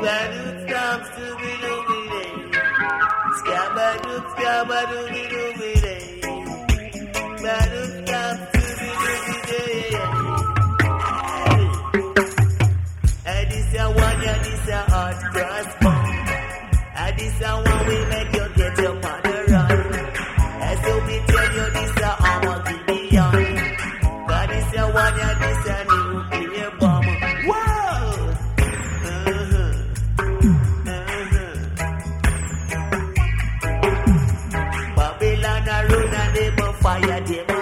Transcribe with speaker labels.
Speaker 1: Badoo stomps to be doo-be-day. Scabadoo, scabadoo-be-doo-be-day. Badoo stomps to be doo-be-day. And this a one, yeah, this a hard cross bone. And this a one will make you get your mother run. As you be tell you this a Armageddon. God this a one, yeah, this a nuclear bomb. Whoa! Babylon a run and them a fire them.